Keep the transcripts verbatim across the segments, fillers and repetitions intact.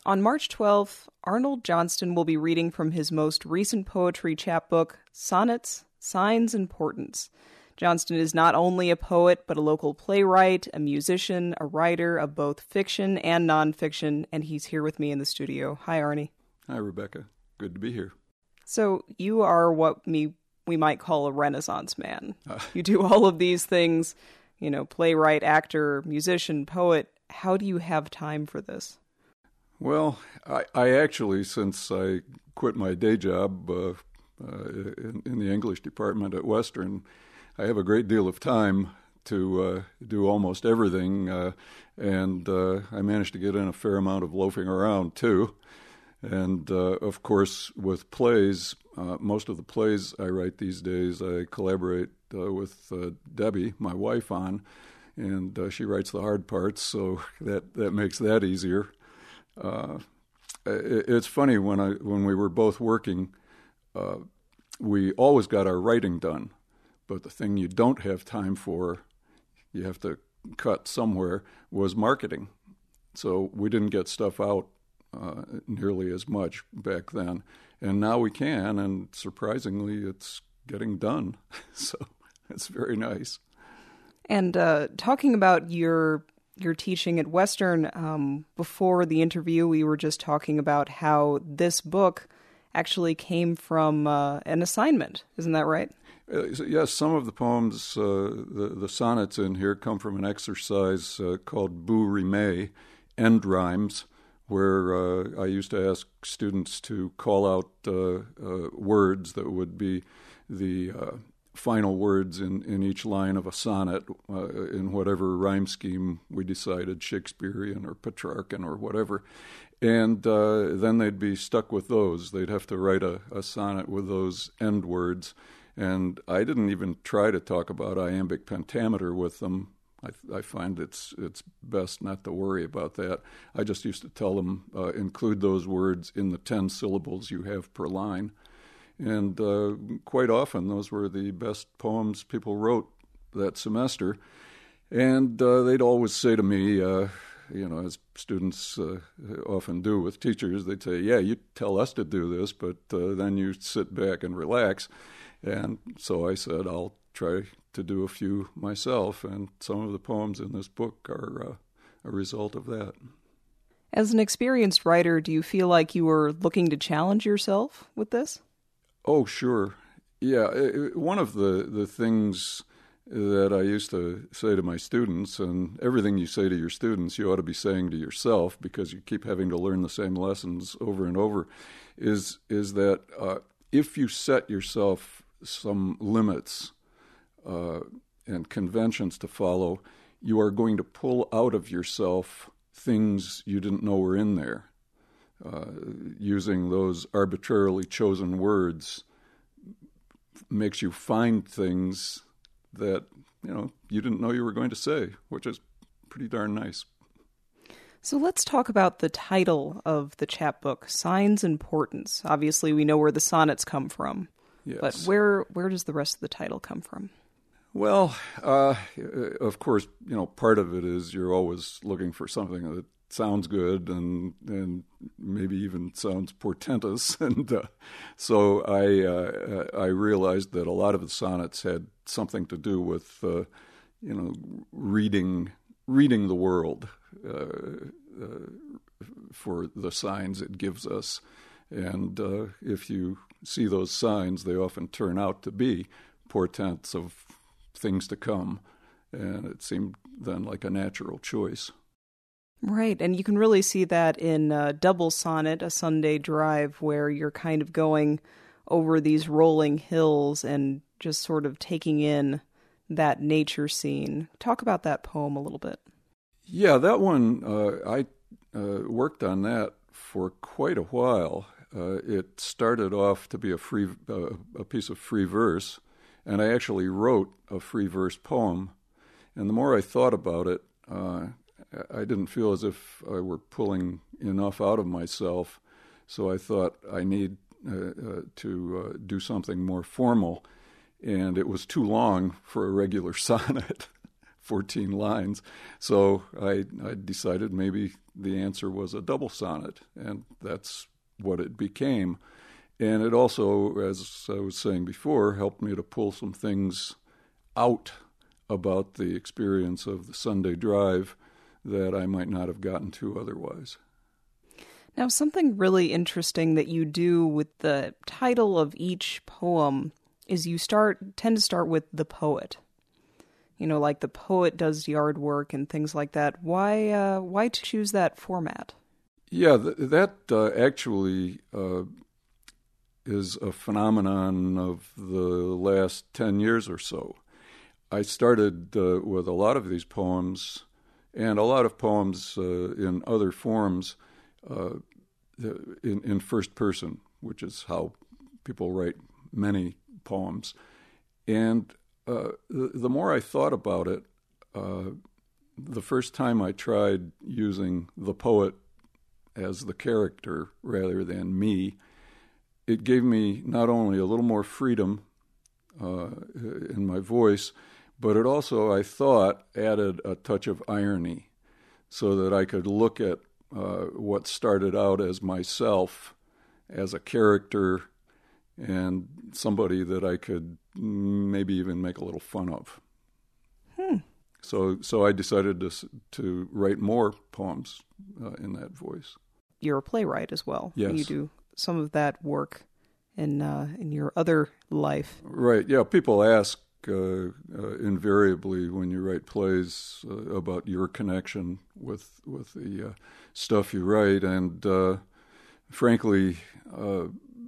On March twelfth, Arnold Johnston will be reading from his most recent poetry chapbook, Sonnets, Signs and Portents. Johnston is not only a poet, but a local playwright, a musician, a writer of both fiction and nonfiction, and he's here with me in the studio. Hi, Arnie. Hi, Rebecca. Good to be here. So you are what me we might call a Renaissance man. Uh. You do all of these things, you know, playwright, actor, musician, poet. How do you have time for this? Well, I, I actually, since I quit my day job uh, uh, in, in the English department at Western, I have a great deal of time to uh, do almost everything, uh, and uh, I managed to get in a fair amount of loafing around, too. And, uh, of course, with plays, uh, most of the plays I write these days, I collaborate uh, with uh, Debbie, my wife, on, and uh, she writes the hard parts, so that, that makes that easier. Uh, it, it's funny, when I when we were both working, uh, we always got our writing done, but the thing you don't have time for, you have to cut somewhere, was marketing. So we didn't get stuff out uh, nearly as much back then, and now we can, and surprisingly, it's getting done. So it's very nice. And uh, talking about your your teaching at Western, um, before the interview, we were just talking about how this book actually came from uh, an assignment. Isn't that right? Uh, yes, some of the poems, uh, the, the sonnets in here, come from an exercise uh, called Bout-Rimet, End Rhymes, where uh, I used to ask students to call out uh, uh, words that would be the uh, final words in, in each line of a sonnet uh, in whatever rhyme scheme we decided, Shakespearean or Petrarchan or whatever. And uh, then they'd be stuck with those. They'd have to write a, a sonnet with those end words. And I didn't even try to talk about iambic pentameter with them. I, I find it's it's best not to worry about that. I just used to tell them, uh, include those words in the ten syllables you have per line. And uh, quite often, those were the best poems people wrote that semester. And uh, they'd always say to me, uh, you know, as students uh, often do with teachers, they'd say, yeah, you tell us to do this, but uh, then you sit back and relax. And so I said, I'll try to do a few myself. And some of the poems in this book are uh, a result of that. As an experienced writer, do you feel like you were looking to challenge yourself with this? Oh, sure. Yeah, it, one of the, the things that I used to say to my students, and everything you say to your students, you ought to be saying to yourself because you keep having to learn the same lessons over and over, is, is that uh, if you set yourself some limits uh, and conventions to follow, you are going to pull out of yourself things you didn't know were in there. Uh, using those arbitrarily chosen words makes you find things that, you know, you didn't know you were going to say, which is pretty darn nice. So let's talk about the title of the chapbook, Signs and Portents. Obviously, we know where the sonnets come from, yes. But where where does the rest of the title come from? Well, uh, of course, you know, part of it is you're always looking for something that sounds good and and maybe even sounds portentous, and uh, so I uh, I realized that a lot of the sonnets had something to do with uh, you know reading reading the world uh, uh, for the signs it gives us, and uh, if you see those signs, they often turn out to be portents of things to come, and it seemed then like a natural choice. Right, and you can really see that in uh, Double Sonnet, A Sunday Drive, where you're kind of going over these rolling hills and just sort of taking in that nature scene. Talk about that poem a little bit. Yeah, that one, uh, I uh, worked on that for quite a while. Uh, it started off to be a free, uh, a piece of free verse, and I actually wrote a free verse poem. And the more I thought about it, uh, I didn't feel as if I were pulling enough out of myself, so I thought I need uh, uh, to uh, do something more formal, and it was too long for a regular sonnet, fourteen lines. So I, I decided maybe the answer was a double sonnet, and that's what it became. And it also, as I was saying before, helped me to pull some things out about the experience of the Sunday drive that I might not have gotten to otherwise. Now, something really interesting that you do with the title of each poem is you start tend to start with the poet. You know, like the poet does yard work and things like that. Why uh, why choose that format? Yeah, th- that uh, actually uh, is a phenomenon of the last ten years or so. I started uh, with a lot of these poems and a lot of poems uh, in other forms uh, in, in first person, which is how people write many poems. And uh, the, the more I thought about it, uh, the first time I tried using the poet as the character rather than me, it gave me not only a little more freedom uh, in my voice, but it also, I thought, added a touch of irony so that I could look at uh, what started out as myself, as a character, and somebody that I could maybe even make a little fun of. Hmm. So so I decided to to write more poems uh, in that voice. You're a playwright as well. Yes. You do some of that work in uh, in your other life. Right, yeah. People ask uh, uh, invariably when you write plays uh, about your connection with, with the uh, stuff you write, and uh, frankly, uh,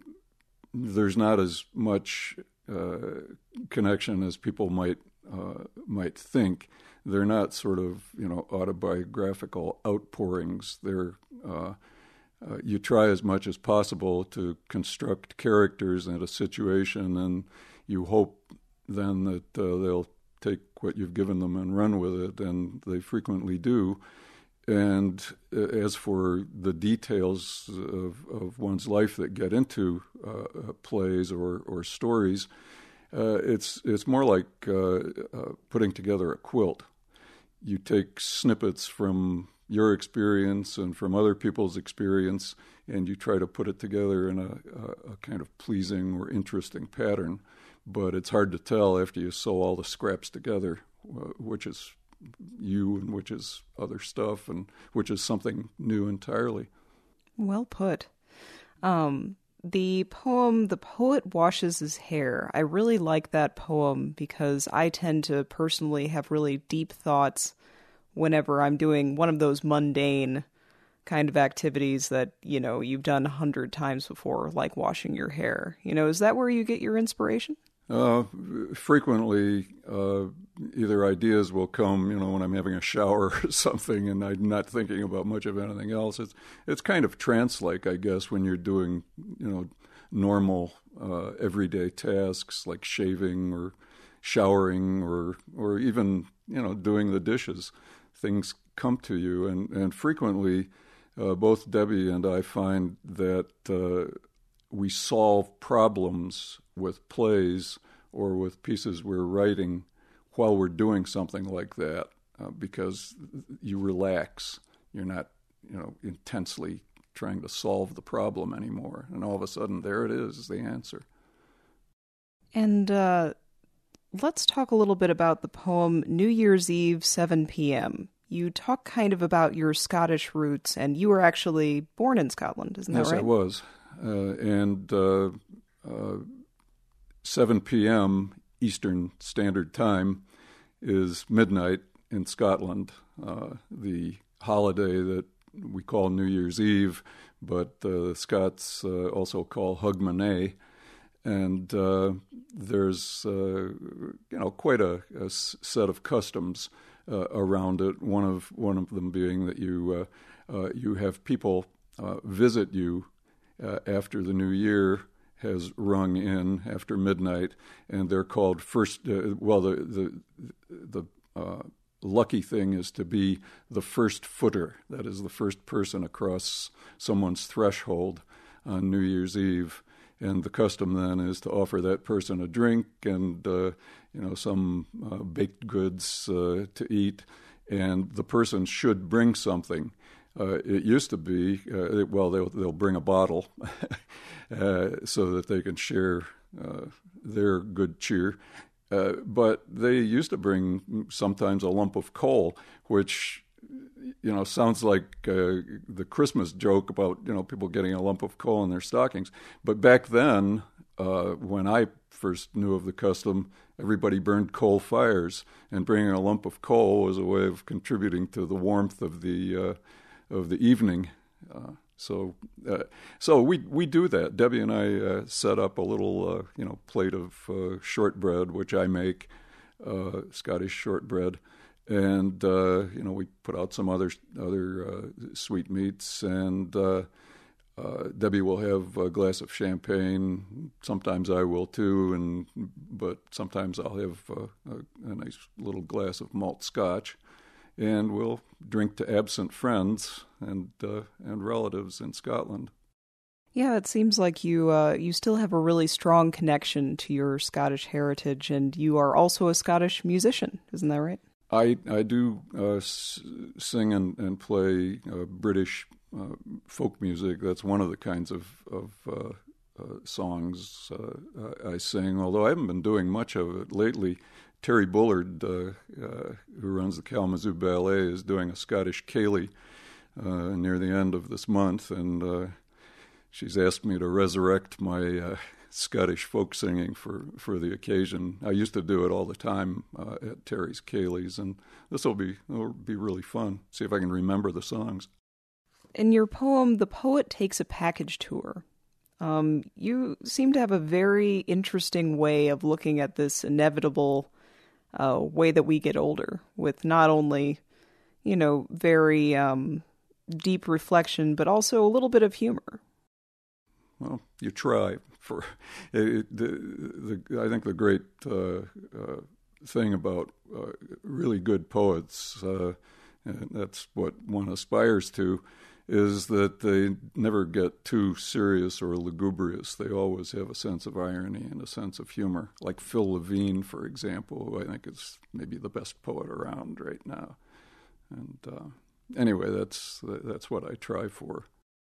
there's not as much uh, connection as people might uh, might think. They're not sort of, you know, autobiographical outpourings. They're uh, uh, you try as much as possible to construct characters and a situation, and you hope then that uh, they'll take what you've given them and run with it, and they frequently do. And as for the details of, of one's life that get into uh, plays or, or stories, uh, it's it's more like uh, uh, putting together a quilt. You take snippets from your experience and from other people's experience, and you try to put it together in a, a, a kind of pleasing or interesting pattern. But it's hard to tell after you sew all the scraps together, uh, which is you and which is other stuff and which is something new entirely. Well put. Um, the poem, The Poet Washes His Hair, I really like that poem because I tend to personally have really deep thoughts whenever I'm doing one of those mundane kind of activities that, you know, you've done a hundred times before, like washing your hair. You know, is that where you get your inspiration? Uh, frequently, uh, either ideas will come, you know, when I'm having a shower or something, and I'm not thinking about much of anything else. It's it's kind of trance-like, I guess, when you're doing, you know, normal, uh, everyday tasks like shaving or showering or or even, you know, doing the dishes. Things come to you, and and frequently, uh, both Debbie and I find that uh, we solve problems with plays or with pieces we're writing while we're doing something like that, uh, because you relax. You're not, you know, intensely trying to solve the problem anymore. And all of a sudden, there it is, the answer. And uh, let's talk a little bit about the poem New Year's Eve, seven p.m. You talk kind of about your Scottish roots, and you were actually born in Scotland, isn't that yes, right? Yes, I was. Uh, and uh, uh, seven p.m. Eastern Standard Time is midnight in Scotland, uh, the holiday that we call New Year's Eve, but uh, the Scots uh, also call Hogmanay. And uh, there's, uh, you know, quite a, a set of customs uh, around it. One of one of them being that you uh, uh, you have people uh, visit you uh, after the new year has rung in after midnight, and they're called first. Uh, well, the the the uh, lucky thing is to be the first footer. That is the first person across someone's threshold on New Year's Eve. And the custom then is to offer that person a drink and, uh, you know, some uh, baked goods uh, to eat, and the person should bring something. Uh, it used to be, uh, well, they'll, they'll bring a bottle uh, so that they can share uh, their good cheer. Uh, but they used to bring sometimes a lump of coal, which, you know, sounds like uh, the Christmas joke about, you know, people getting a lump of coal in their stockings. But back then, uh, when I first knew of the custom, everybody burned coal fires, and bringing a lump of coal was a way of contributing to the warmth of the uh, of the evening. Uh, so, uh, so we we do that. Debbie and I uh, set up a little, uh, you know, plate of uh, shortbread, which I make, uh, Scottish shortbread. And, uh, you know, we put out some other other uh, sweetmeats, and uh, uh, Debbie will have a glass of champagne. Sometimes I will too, and but sometimes I'll have uh, a, a nice little glass of malt scotch, and we'll drink to absent friends and uh, and relatives in Scotland. Yeah, it seems like you uh, you still have a really strong connection to your Scottish heritage, and you are also a Scottish musician, isn't that right? I, I do uh, s- sing and, and play uh, British uh, folk music. That's one of the kinds of, of uh, uh, songs uh, I sing, although I haven't been doing much of it lately. Terry Bullard, uh, uh, who runs the Kalamazoo Ballet, is doing a Scottish ceilidh uh, near the end of this month, and uh, she's asked me to resurrect my uh, Scottish folk singing for, for the occasion. I used to do it all the time uh, at Terry's ceilidhs, and this will be will be really fun. See if I can remember the songs. In your poem, The Poet Takes a Package Tour, um, you seem to have a very interesting way of looking at this inevitable uh, way that we get older, with not only, you know, very um, deep reflection, but also a little bit of humor. Well, you try. For it, the, the, I think the great uh, uh, thing about uh, really good poets, uh, and that's what one aspires to, is that they never get too serious or lugubrious. They always have a sense of irony and a sense of humor. Like Phil Levine, for example, who I think is maybe the best poet around right now. And uh, anyway, that's that's what I try for.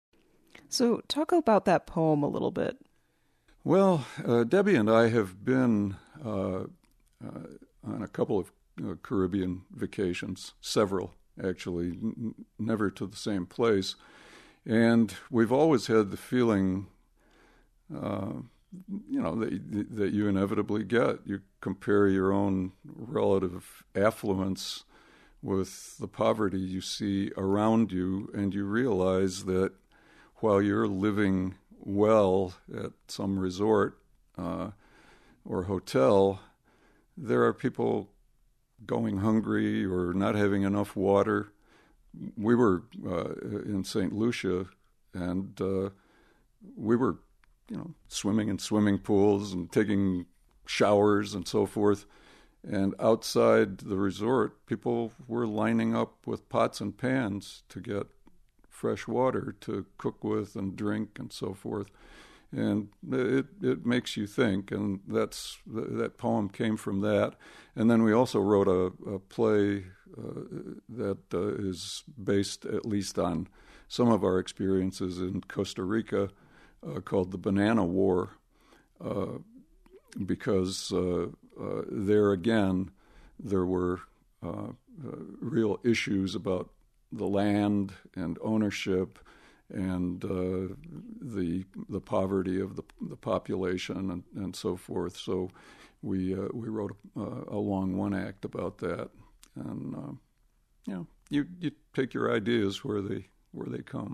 So talk about that poem a little bit. Well, uh, Debbie and I have been uh, uh, on a couple of uh, Caribbean vacations, several actually, n- never to the same place. And we've always had the feeling, uh, you know, that, that you inevitably get. You compare your own relative affluence with the poverty you see around you, and you realize that while you're living well at some resort uh, or hotel, there are people going hungry or not having enough water. We were uh, in Saint Lucia, and uh, we were, you know, swimming in swimming pools and taking showers and so forth. And outside the resort, people were lining up with pots and pans to get fresh water to cook with and drink and so forth. And it it makes you think, and that's that poem came from that. And then we also wrote a, a play uh, that uh, is based at least on some of our experiences in Costa Rica, uh, called The Banana War, uh, because uh, uh, there again there were uh, uh, real issues about the land and ownership and uh, the the poverty of the the population and, and so forth. So we uh, we wrote a, a long one act about that, and uh, you know, you you take your ideas where they where they come.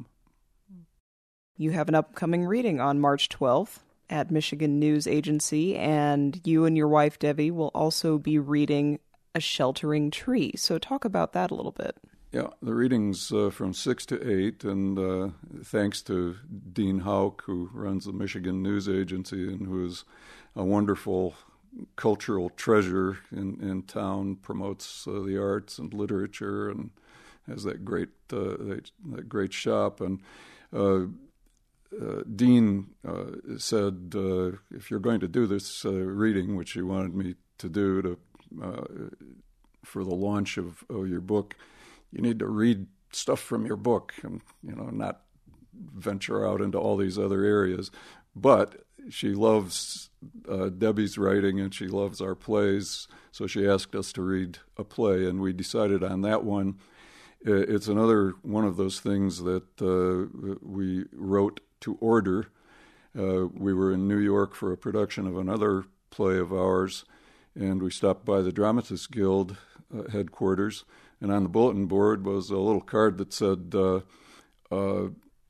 You have an upcoming reading on March twelfth at Michigan News Agency, and you and your wife Debbie will also be reading A Sheltering Tree. So talk about that a little bit. Yeah, the reading's uh, from six to eight, and uh, thanks to Dean Hauk, who runs the Michigan News Agency and who is a wonderful cultural treasure in, in town, promotes uh, the arts and literature, and has that great uh, that, that great shop. And uh, uh, Dean uh, said, uh, if you're going to do this uh, reading, which he wanted me to do to uh, for the launch of, of your book, you need to read stuff from your book and, you know, not venture out into all these other areas. But she loves uh, Debbie's writing and she loves our plays, so she asked us to read a play, and we decided on that one. It's another one of those things that uh, we wrote to order. Uh, we were in New York for a production of another play of ours, and we stopped by the Dramatists Guild uh, headquarters, and on the bulletin board was a little card that said, uh, uh,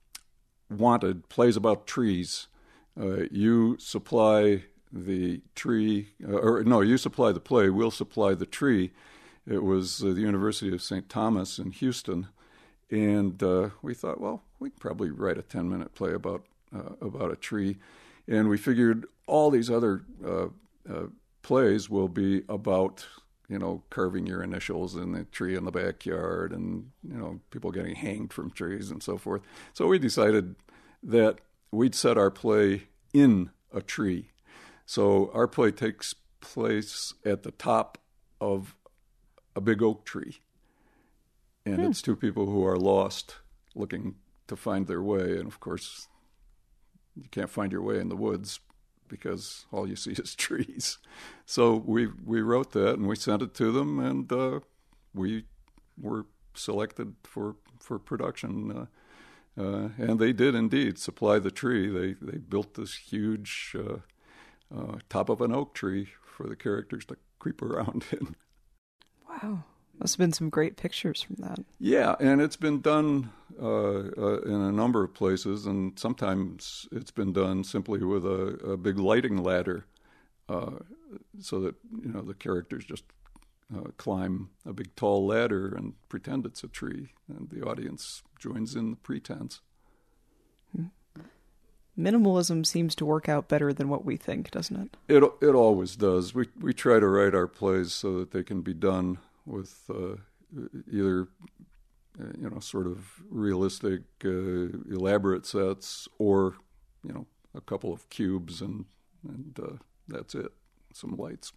wanted, plays about trees. Uh, you supply the tree, uh, or no, you supply the play, we'll supply the tree. It was uh, the University of Saint Thomas in Houston, and uh, we thought, well, we could probably write a ten-minute play about uh, about a tree, and we figured all these other uh, uh, plays will be about, you know, carving your initials in the tree in the backyard, and, you know, people getting hanged from trees and so forth. So we decided that we'd set our play in a tree. So our play takes place at the top of a big oak tree, and hmm. it's two people who are lost looking to find their way, and of course you can't find your way in the woods because all you see is trees. So we we wrote that and we sent it to them, and uh, we were selected for for production, uh, uh, and they did indeed supply the tree. They they built this huge uh, uh, top of an oak tree for the characters to creep around in. Wow. Must have been some great pictures from that. Yeah, and it's been done uh, uh, in a number of places, and sometimes it's been done simply with a, a big lighting ladder uh, so that, you know, the characters just uh, climb a big tall ladder and pretend it's a tree, and the audience joins in the pretense. Hmm. Minimalism seems to work out better than what we think, doesn't it? It it always does. We we try to write our plays so that they can be done with uh, either, uh, you know, sort of realistic, uh, elaborate sets, or, you know, a couple of cubes, and and uh, that's it. Some lights.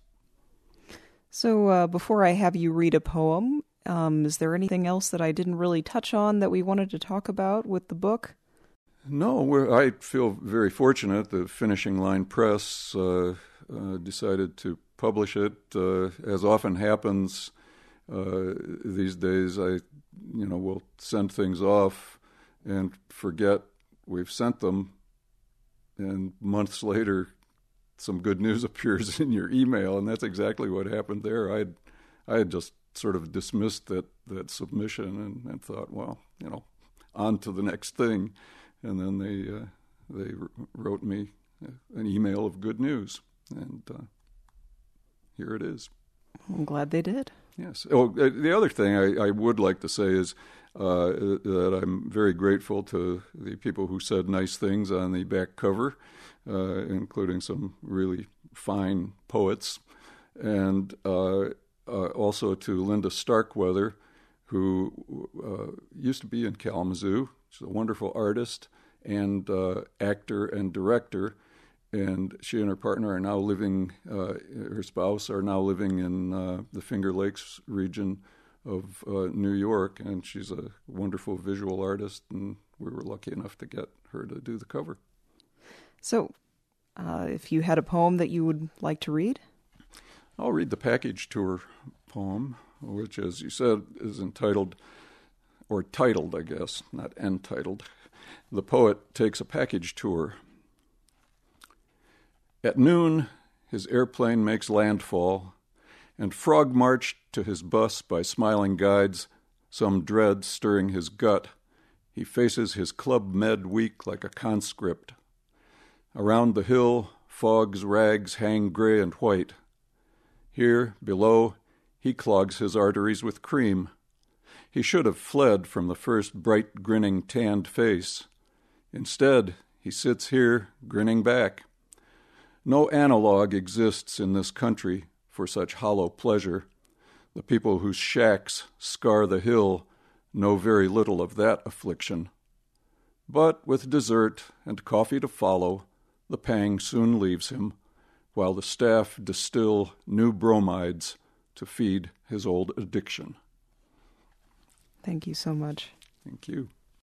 So uh, before I have you read a poem, um, is there anything else that I didn't really touch on that we wanted to talk about with the book? No, we're, I feel very fortunate that Finishing Line Press uh, uh, decided to publish it. Uh, as often happens uh, these days, I, you know, will send things off and forget we've sent them, and months later, some good news appears in your email, and that's exactly what happened there. I, I had just sort of dismissed that that submission and, and thought, well, you know, on to the next thing. And then they uh, they wrote me an email of good news, and uh, here it is. I'm glad they did. Yes. Oh, the other thing I, I would like to say is uh, that I'm very grateful to the people who said nice things on the back cover, uh, including some really fine poets, and uh, uh, also to Linda Starkweather, who uh, used to be in Kalamazoo. She's a wonderful artist and uh, actor and director, and she and her partner are now living, uh, her spouse are now living in uh, the Finger Lakes region of uh, New York, and she's a wonderful visual artist, and we were lucky enough to get her to do the cover. So, uh, if you had a poem that you would like to read? I'll read the Package Tour poem, which, as you said, is entitled, or titled, I guess, not entitled. The poet takes a package tour. At noon, his airplane makes landfall, and Frog marched to his bus by smiling guides, some dread stirring his gut. He faces his Club Med week like a conscript. Around the hill, Fog's rags hang gray and white. Here, below, he clogs his arteries with cream. He should have fled from the first bright, grinning, tanned face. Instead, he sits here, grinning back. No analog exists in this country for such hollow pleasure. The people whose shacks scar the hill know very little of that affliction. But with dessert and coffee to follow, the pang soon leaves him, while the staff distill new bromides to feed his old addiction. Thank you so much. Thank you.